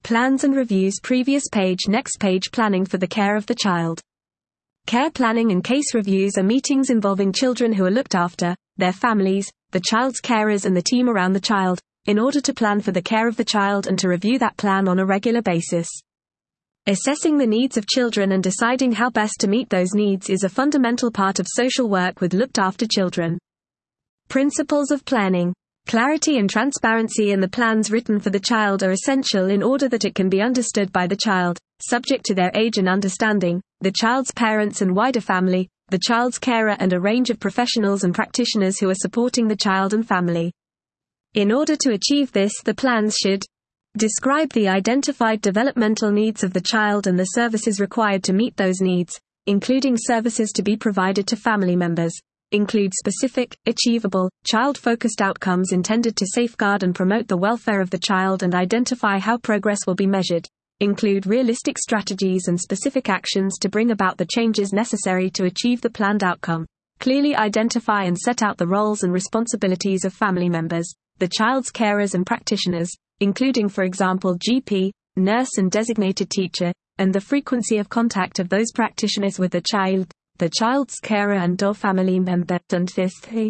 Plans and reviews. Previous page. Next page. Planning for the care of the child. Care planning and case reviews are meetings involving children who are looked after, their families, the child's carers and the team around the child, in order to plan for the care of the child and to review that plan on a regular basis. Assessing the needs of children and deciding how best to meet those needs is a fundamental part of social work with looked after children. Principles of planning. Clarity and transparency in the plans written for the child are essential in order that it can be understood by the child, subject to their age and understanding, the child's parents and wider family, the child's carer and a range of professionals and practitioners who are supporting the child and family. In order to achieve this, the plans should describe the identified developmental needs of the child and the services required to meet those needs, including services to be provided to family members. Include specific, achievable, child-focused outcomes intended to safeguard and promote the welfare of the child and identify how progress will be measured. Include realistic strategies and specific actions to bring about the changes necessary to achieve the planned outcome. Clearly identify and set out the roles and responsibilities of family members, the child's carers and practitioners, including for example GP, nurse and designated teacher, and the frequency of contact of those practitioners with the child's carer and or family member. And this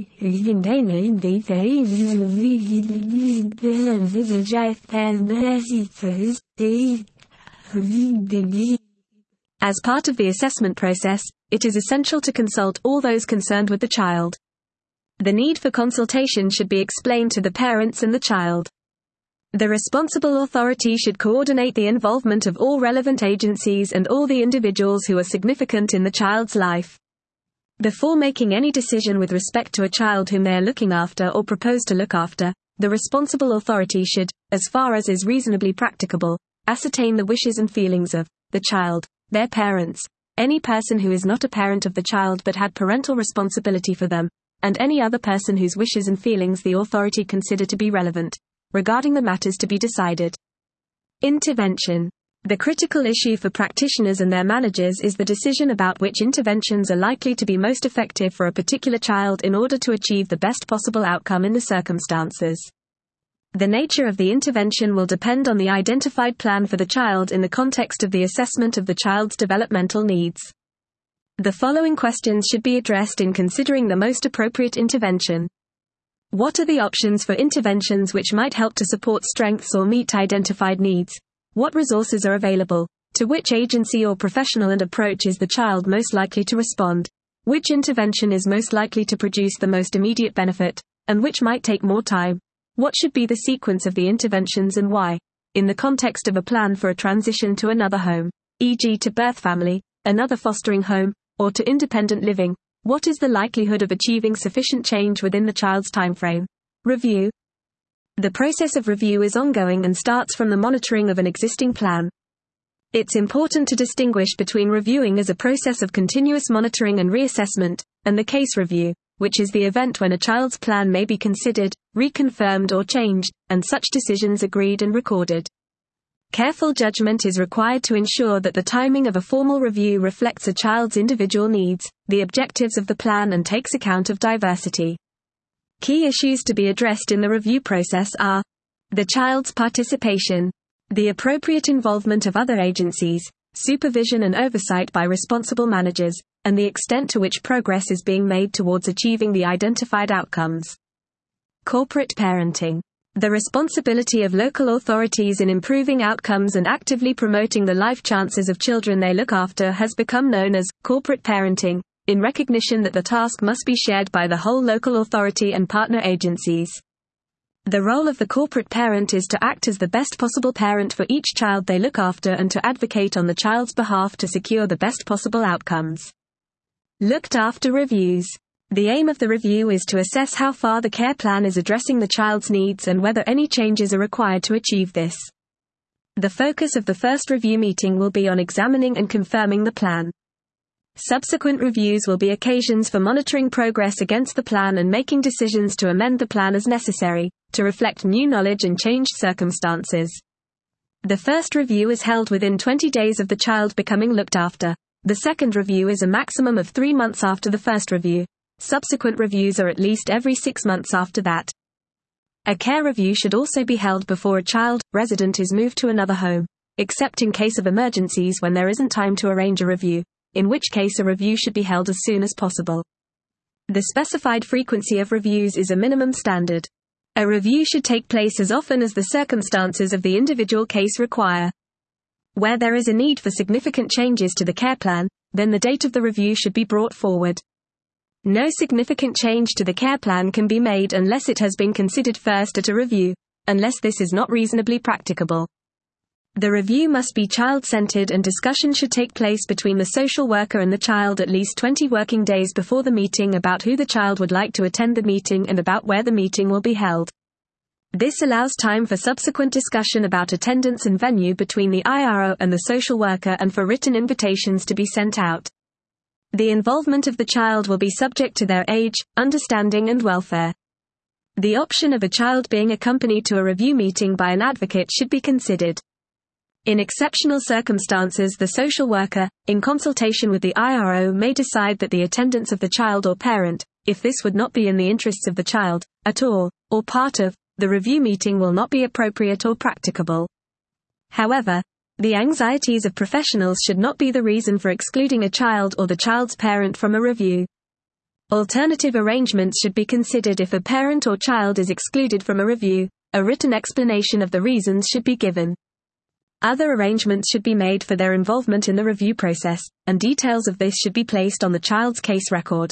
as part of the assessment process, it is essential to consult all those concerned with the child. The need for consultation should be explained to the parents and the child. The responsible authority should coordinate the involvement of all relevant agencies and all the individuals who are significant in the child's life. Before making any decision with respect to a child whom they are looking after or propose to look after, the responsible authority should, as far as is reasonably practicable, ascertain the wishes and feelings of the child, their parents, any person who is not a parent of the child but had parental responsibility for them, and any other person whose wishes and feelings the authority consider to be relevant regarding the matters to be decided. Intervention. The critical issue for practitioners and their managers is the decision about which interventions are likely to be most effective for a particular child in order to achieve the best possible outcome in the circumstances. The nature of the intervention will depend on the identified plan for the child in the context of the assessment of the child's developmental needs. The following questions should be addressed in considering the most appropriate intervention. What are the options for interventions which might help to support strengths or meet identified needs? What resources are available? To which agency or professional and approach is the child most likely to respond? Which intervention is most likely to produce the most immediate benefit, and which might take more time? What should be the sequence of the interventions and why? In the context of a plan for a transition to another home, e.g. to birth family, another fostering home, or to independent living, what is the likelihood of achieving sufficient change within the child's timeframe? Review. The process of review is ongoing and starts from the monitoring of an existing plan. It's important to distinguish between reviewing as a process of continuous monitoring and reassessment, and the case review, which is the event when a child's plan may be considered, reconfirmed or changed, and such decisions agreed and recorded. Careful judgment is required to ensure that the timing of a formal review reflects a child's individual needs, the objectives of the plan and takes account of diversity. Key issues to be addressed in the review process are the child's participation, the appropriate involvement of other agencies, supervision and oversight by responsible managers, and the extent to which progress is being made towards achieving the identified outcomes. Corporate parenting. The responsibility of local authorities in improving outcomes and actively promoting the life chances of children they look after has become known as corporate parenting, in recognition that the task must be shared by the whole local authority and partner agencies. The role of the corporate parent is to act as the best possible parent for each child they look after and to advocate on the child's behalf to secure the best possible outcomes. Looked after reviews. The aim of the review is to assess how far the care plan is addressing the child's needs and whether any changes are required to achieve this. The focus of the first review meeting will be on examining and confirming the plan. Subsequent reviews will be occasions for monitoring progress against the plan and making decisions to amend the plan as necessary, to reflect new knowledge and changed circumstances. The first review is held within 20 days of the child becoming looked after. The second review is a maximum of 3 months after the first review. Subsequent reviews are at least every 6 months after that. A care review should also be held before a child resident is moved to another home, except in case of emergencies when there isn't time to arrange a review, in which case a review should be held as soon as possible. The specified frequency of reviews is a minimum standard. A review should take place as often as the circumstances of the individual case require. Where there is a need for significant changes to the care plan, then the date of the review should be brought forward. No significant change to the care plan can be made unless it has been considered first at a review, unless this is not reasonably practicable. The review must be child-centered and discussion should take place between the social worker and the child at least 20 working days before the meeting about who the child would like to attend the meeting and about where the meeting will be held. This allows time for subsequent discussion about attendance and venue between the IRO and the social worker and for written invitations to be sent out. The involvement of the child will be subject to their age, understanding and welfare. The option of a child being accompanied to a review meeting by an advocate should be considered. In exceptional circumstances, the social worker, in consultation with the IRO, may decide that the attendance of the child or parent, if this would not be in the interests of the child, at all, or part of, the review meeting will not be appropriate or practicable. However, the anxieties of professionals should not be the reason for excluding a child or the child's parent from a review. Alternative arrangements should be considered if a parent or child is excluded from a review. A written explanation of the reasons should be given. Other arrangements should be made for their involvement in the review process, and details of this should be placed on the child's case record.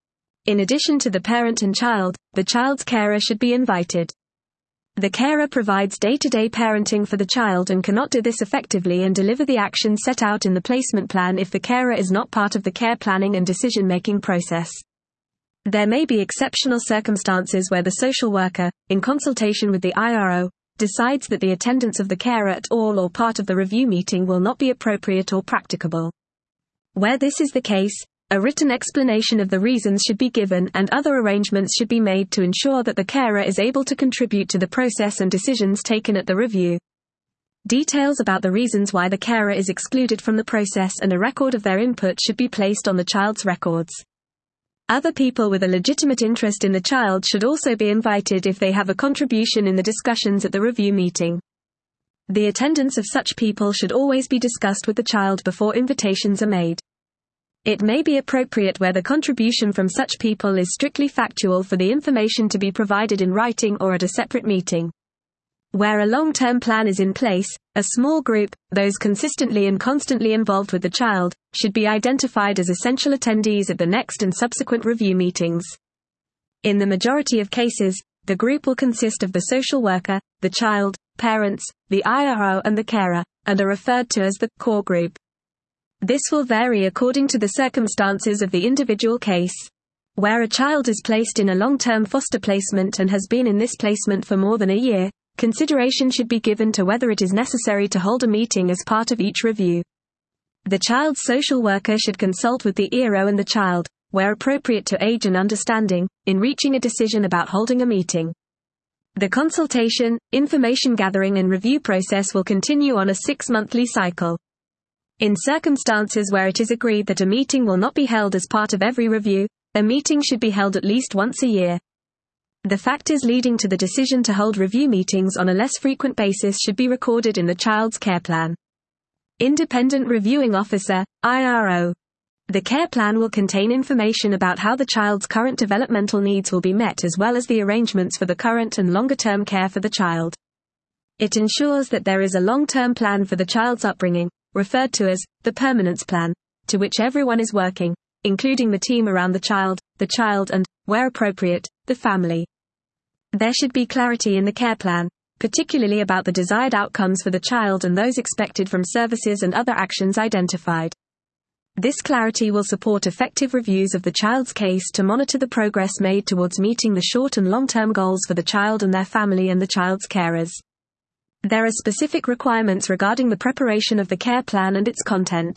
In addition to the parent and child, the child's carer should be invited. The carer provides day-to-day parenting for the child and cannot do this effectively and deliver the action set out in the placement plan if the carer is not part of the care planning and decision-making process. There may be exceptional circumstances where the social worker, in consultation with the IRO, decides that the attendance of the carer at all or part of the review meeting will not be appropriate or practicable. Where this is the case, a written explanation of the reasons should be given and other arrangements should be made to ensure that the carer is able to contribute to the process and decisions taken at the review. Details about the reasons why the carer is excluded from the process and a record of their input should be placed on the child's records. Other people with a legitimate interest in the child should also be invited if they have a contribution in the discussions at the review meeting. The attendance of such people should always be discussed with the child before invitations are made. It may be appropriate where the contribution from such people is strictly factual for the information to be provided in writing or at a separate meeting. Where a long-term plan is in place, a small group, those consistently and constantly involved with the child, should be identified as essential attendees at the next and subsequent review meetings. In the majority of cases, the group will consist of the social worker, the child, parents, the IRO and the carer, and are referred to as the core group. This will vary according to the circumstances of the individual case. Where a child is placed in a long-term foster placement and has been in this placement for more than a year, consideration should be given to whether it is necessary to hold a meeting as part of each review. The child's social worker should consult with the IRO and the child, where appropriate to age and understanding, in reaching a decision about holding a meeting. The consultation, information gathering and review process will continue on a 6-monthly cycle. In circumstances where it is agreed that a meeting will not be held as part of every review, a meeting should be held at least once a year. The factors leading to the decision to hold review meetings on a less frequent basis should be recorded in the child's care plan. Independent Reviewing Officer, IRO. The care plan will contain information about how the child's current developmental needs will be met as well as the arrangements for the current and longer-term care for the child. It ensures that there is a long-term plan for the child's upbringing, referred to as the permanence plan, to which everyone is working, including the team around the child and, where appropriate, the family. There should be clarity in the care plan, particularly about the desired outcomes for the child and those expected from services and other actions identified. This clarity will support effective reviews of the child's case to monitor the progress made towards meeting the short and long-term goals for the child and their family and the child's carers. There are specific requirements regarding the preparation of the care plan and its content.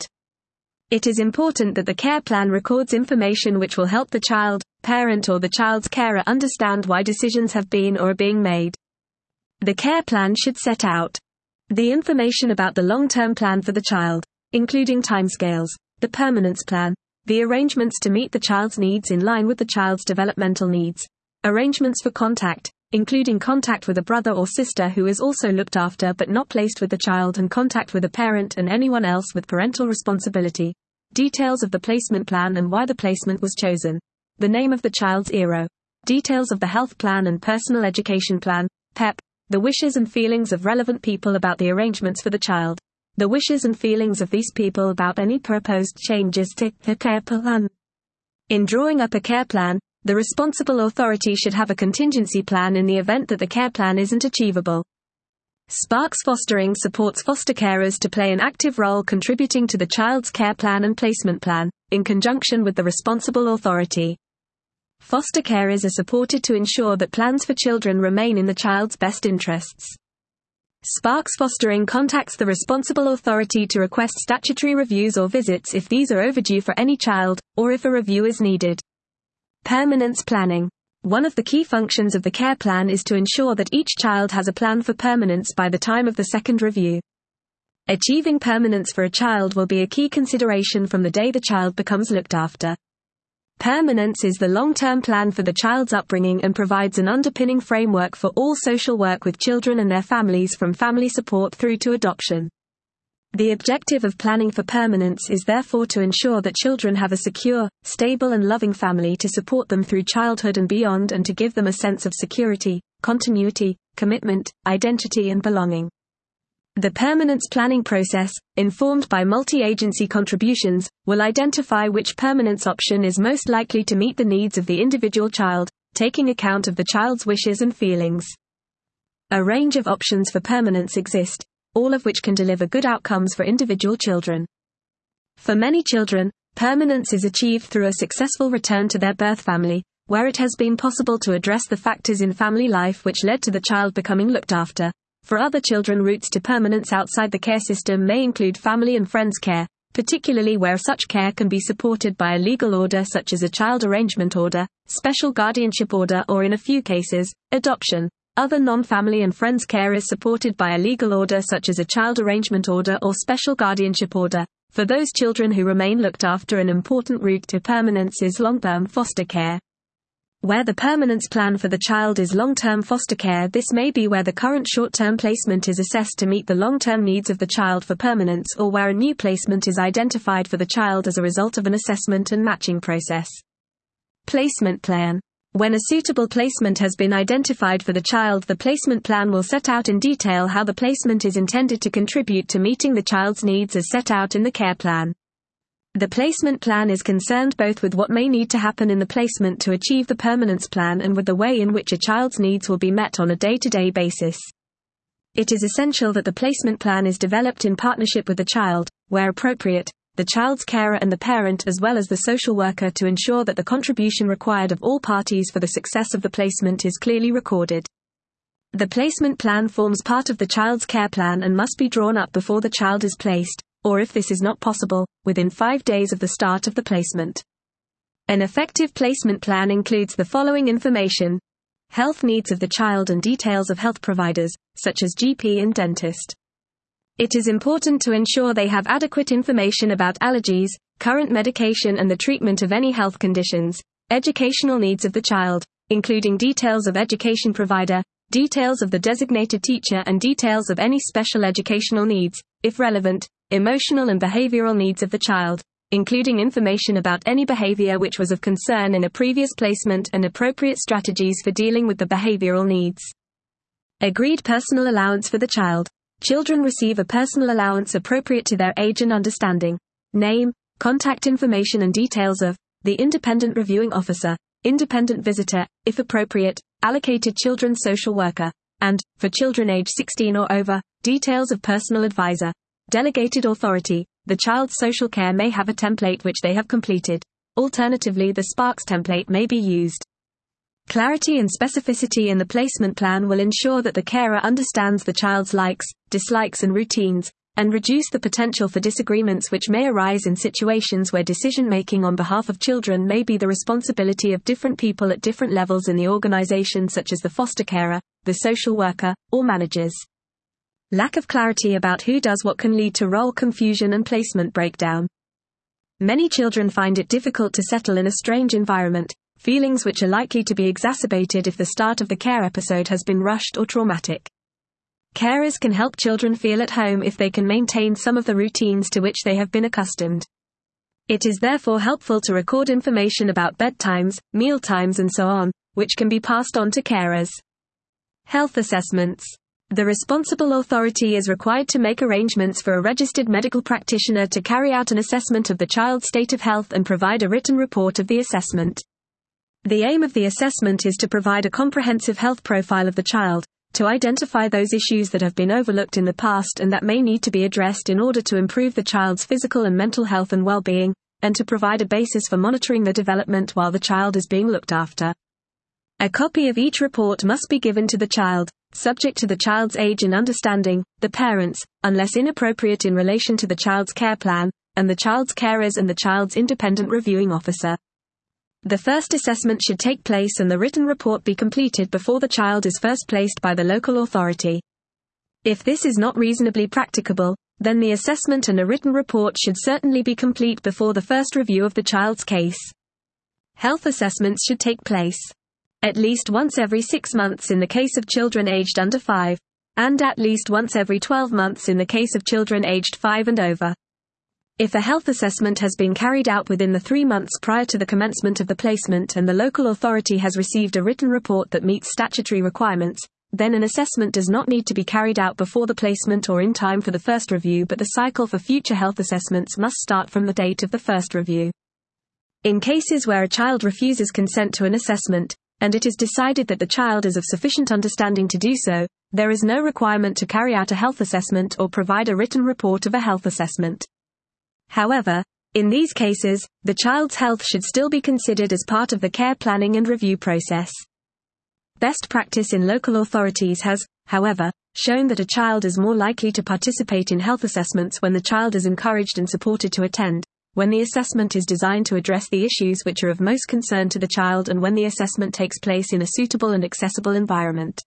It is important that the care plan records information which will help the child, parent or the child's carer understand why decisions have been or are being made. The care plan should set out the information about the long-term plan for the child, including timescales, the permanence plan, the arrangements to meet the child's needs in line with the child's developmental needs, arrangements for contact, including contact with a brother or sister who is also looked after but not placed with the child, and contact with a parent and anyone else with parental responsibility. Details of the placement plan and why the placement was chosen. The name of the child's ERO. Details of the health plan and personal education plan, PEP. The wishes and feelings of relevant people about the arrangements for the child. The wishes and feelings of these people about any proposed changes to the care plan. In drawing up a care plan, the responsible authority should have a contingency plan in the event that the care plan isn't achievable. Sparks Fostering supports foster carers to play an active role contributing to the child's care plan and placement plan, in conjunction with the responsible authority. Foster carers are supported to ensure that plans for children remain in the child's best interests. Sparks Fostering contacts the responsible authority to request statutory reviews or visits if these are overdue for any child, or if a review is needed. Permanence planning. One of the key functions of the care plan is to ensure that each child has a plan for permanence by the time of the second review. Achieving permanence for a child will be a key consideration from the day the child becomes looked after. Permanence is the long-term plan for the child's upbringing and provides an underpinning framework for all social work with children and their families, from family support through to adoption. The objective of planning for permanence is therefore to ensure that children have a secure, stable and loving family to support them through childhood and beyond, and to give them a sense of security, continuity, commitment, identity and belonging. The permanence planning process, informed by multi-agency contributions, will identify which permanence option is most likely to meet the needs of the individual child, taking account of the child's wishes and feelings. A range of options for permanence exist, all of which can deliver good outcomes for individual children. For many children, permanence is achieved through a successful return to their birth family, where it has been possible to address the factors in family life which led to the child becoming looked after. For other children, routes to permanence outside the care system may include family and friends care, particularly where such care can be supported by a legal order such as a child arrangement order, special guardianship order, or in a few cases, adoption. Other non-family and friends care is supported by a legal order such as a child arrangement order or special guardianship order. For those children who remain looked after, an important route to permanence is long-term foster care. Where the permanence plan for the child is long-term foster care, this may be where the current short-term placement is assessed to meet the long-term needs of the child for permanence, or where a new placement is identified for the child as a result of an assessment and matching process. Placement plan. When a suitable placement has been identified for the child, the placement plan will set out in detail how the placement is intended to contribute to meeting the child's needs as set out in the care plan. The placement plan is concerned both with what may need to happen in the placement to achieve the permanence plan and with the way in which a child's needs will be met on a day-to-day basis. It is essential that the placement plan is developed in partnership with the child, where appropriate, the child's carer and the parent, as well as the social worker, to ensure that the contribution required of all parties for the success of the placement is clearly recorded. The placement plan forms part of the child's care plan and must be drawn up before the child is placed, or if this is not possible, within 5 days of the start of the placement. An effective placement plan includes the following information: health needs of the child and details of health providers, such as GP and dentist. It is important to ensure they have adequate information about allergies, current medication and the treatment of any health conditions. Educational needs of the child, including details of education provider, details of the designated teacher and details of any special educational needs, if relevant. Emotional and behavioral needs of the child, including information about any behavior which was of concern in a previous placement and appropriate strategies for dealing with the behavioral needs. Agreed personal allowance for the child. Children receive a personal allowance appropriate to their age and understanding. Name, contact information and details of the independent reviewing officer, independent visitor, if appropriate, allocated children's social worker, and, for children age 16 or over, details of personal advisor. Delegated authority. The child's social care may have a template which they have completed. Alternatively, the Sparks template may be used. Clarity and specificity in the placement plan will ensure that the carer understands the child's likes, dislikes and routines, and reduce the potential for disagreements which may arise in situations where decision-making on behalf of children may be the responsibility of different people at different levels in the organization, such as the foster carer, the social worker, or managers. Lack of clarity about who does what can lead to role confusion and placement breakdown. Many children find it difficult to settle in a strange environment, feelings which are likely to be exacerbated if the start of the care episode has been rushed or traumatic. Carers can help children feel at home if they can maintain some of the routines to which they have been accustomed. It is therefore helpful to record information about bedtimes, mealtimes and so on, which can be passed on to carers. Health assessments. The responsible authority is required to make arrangements for a registered medical practitioner to carry out an assessment of the child's state of health and provide a written report of the assessment. The aim of the assessment is to provide a comprehensive health profile of the child, to identify those issues that have been overlooked in the past and that may need to be addressed in order to improve the child's physical and mental health and well-being, and to provide a basis for monitoring the development while the child is being looked after. A copy of each report must be given to the child, subject to the child's age and understanding, the parents, unless inappropriate in relation to the child's care plan, and the child's carers and the child's independent reviewing officer. The first assessment should take place and the written report be completed before the child is first placed by the local authority. If this is not reasonably practicable, then the assessment and a written report should certainly be complete before the first review of the child's case. Health assessments should take place at least once every 6 months in the case of children aged under 5, and at least once every 12 months in the case of children aged 5 and over. If a health assessment has been carried out within the 3 months prior to the commencement of the placement and the local authority has received a written report that meets statutory requirements, then an assessment does not need to be carried out before the placement or in time for the first review, but the cycle for future health assessments must start from the date of the first review. In cases where a child refuses consent to an assessment, and it is decided that the child is of sufficient understanding to do so, there is no requirement to carry out a health assessment or provide a written report of a health assessment. However, in these cases, the child's health should still be considered as part of the care planning and review process. Best practice in local authorities has, however, shown that a child is more likely to participate in health assessments when the child is encouraged and supported to attend, when the assessment is designed to address the issues which are of most concern to the child, and when the assessment takes place in a suitable and accessible environment.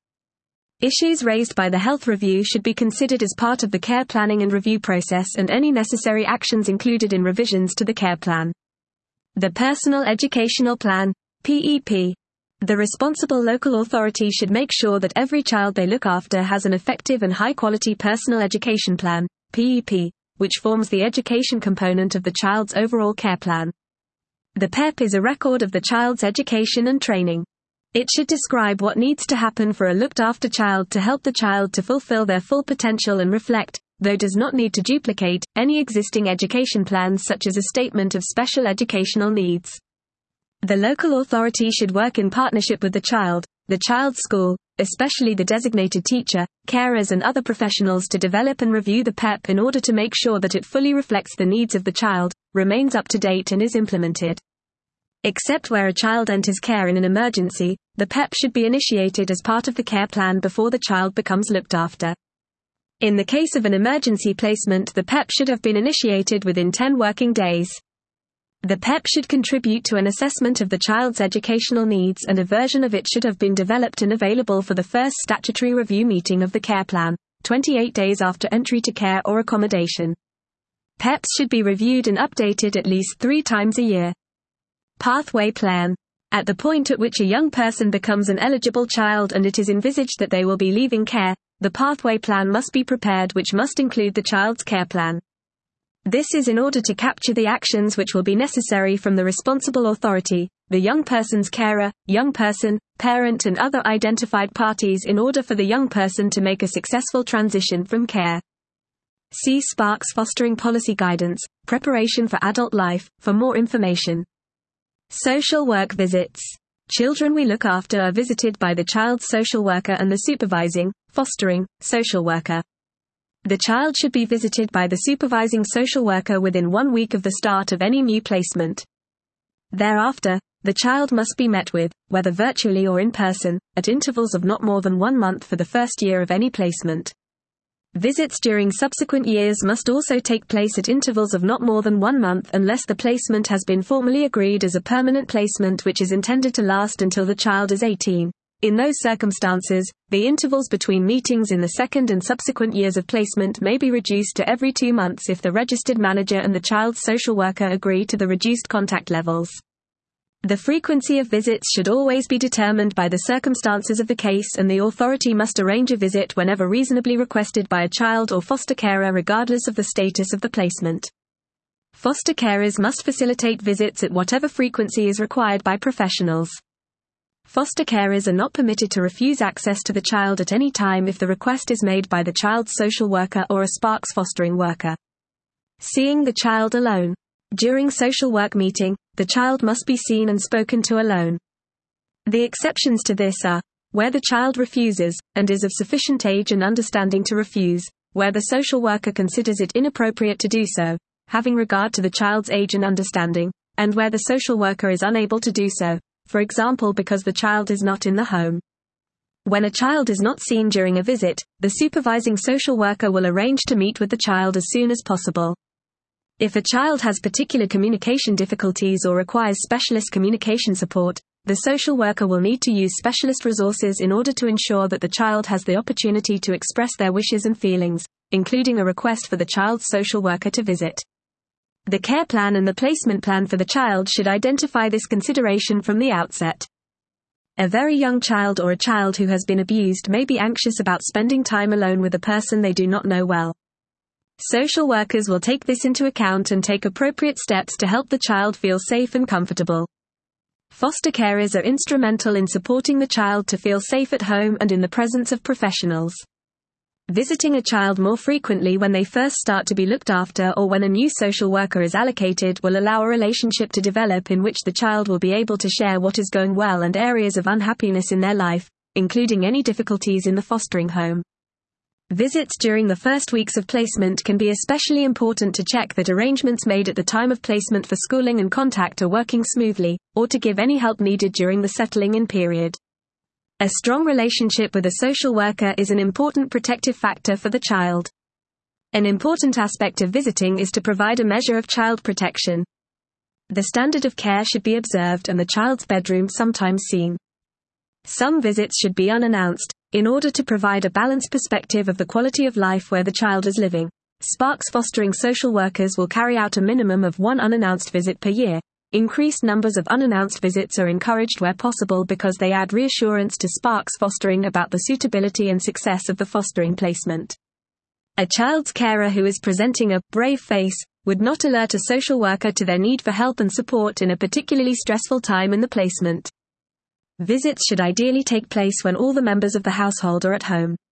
Issues raised by the health review should be considered as part of the care planning and review process, and any necessary actions included in revisions to the care plan. The Personal Educational Plan, PEP. The responsible local authority should make sure that every child they look after has an effective and high-quality personal education plan, PEP, which forms the education component of the child's overall care plan. The PEP is a record of the child's education and training. It should describe what needs to happen for a looked-after child to help the child to fulfill their full potential and reflect, though does not need to duplicate, any existing education plans such as a statement of special educational needs. The local authority should work in partnership with the child's school, especially the designated teacher, carers and other professionals to develop and review the PEP in order to make sure that it fully reflects the needs of the child, remains up to date and is implemented. Except where a child enters care in an emergency, the PEP should be initiated as part of the care plan before the child becomes looked after. In the case of an emergency placement, the PEP should have been initiated within 10 working days. The PEP should contribute to an assessment of the child's educational needs, and a version of it should have been developed and available for the first statutory review meeting of the care plan, 28 days after entry to care or accommodation. PEPs should be reviewed and updated at least 3 times a year. Pathway plan. At the point at which a young person becomes an eligible child and it is envisaged that they will be leaving care, the pathway plan must be prepared, which must include the child's care plan. This is in order to capture the actions which will be necessary from the responsible authority, the young person's carer, young person, parent and other identified parties in order for the young person to make a successful transition from care. See Sparks Fostering Policy Guidance, Preparation for Adult Life, for more information. Social work visits. Children we look after are visited by the child's social worker and the supervising, fostering, social worker. The child should be visited by the supervising social worker within 1 week of the start of any new placement. Thereafter, the child must be met with, whether virtually or in person, at intervals of not more than 1 month for the first year of any placement. Visits during subsequent years must also take place at intervals of not more than 1 month unless the placement has been formally agreed as a permanent placement which is intended to last until the child is 18. In those circumstances, the intervals between meetings in the second and subsequent years of placement may be reduced to every 2 months if the registered manager and the child's social worker agree to the reduced contact levels. The frequency of visits should always be determined by the circumstances of the case, and the authority must arrange a visit whenever reasonably requested by a child or foster carer regardless of the status of the placement. Foster carers must facilitate visits at whatever frequency is required by professionals. Foster carers are not permitted to refuse access to the child at any time if the request is made by the child's social worker or a Sparks fostering worker. Seeing the child alone. During social work meeting, the child must be seen and spoken to alone. The exceptions to this are where the child refuses, and is of sufficient age and understanding to refuse, where the social worker considers it inappropriate to do so, having regard to the child's age and understanding, and where the social worker is unable to do so, for example because the child is not in the home. When a child is not seen during a visit, the supervising social worker will arrange to meet with the child as soon as possible. If a child has particular communication difficulties or requires specialist communication support, the social worker will need to use specialist resources in order to ensure that the child has the opportunity to express their wishes and feelings, including a request for the child's social worker to visit. The care plan and the placement plan for the child should identify this consideration from the outset. A very young child or a child who has been abused may be anxious about spending time alone with a person they do not know well. Social workers will take this into account and take appropriate steps to help the child feel safe and comfortable. Foster carers are instrumental in supporting the child to feel safe at home and in the presence of professionals. Visiting a child more frequently when they first start to be looked after or when a new social worker is allocated will allow a relationship to develop in which the child will be able to share what is going well and areas of unhappiness in their life, including any difficulties in the fostering home. Visits during the first weeks of placement can be especially important to check that arrangements made at the time of placement for schooling and contact are working smoothly, or to give any help needed during the settling-in period. A strong relationship with a social worker is an important protective factor for the child. An important aspect of visiting is to provide a measure of child protection. The standard of care should be observed and the child's bedroom sometimes seen. Some visits should be unannounced, in order to provide a balanced perspective of the quality of life where the child is living. Sparks fostering social workers will carry out a minimum of one unannounced visit per year. Increased numbers of unannounced visits are encouraged where possible because they add reassurance to Sparks fostering about the suitability and success of the fostering placement. A child's carer who is presenting a brave face would not alert a social worker to their need for help and support in a particularly stressful time in the placement. Visits should ideally take place when all the members of the household are at home.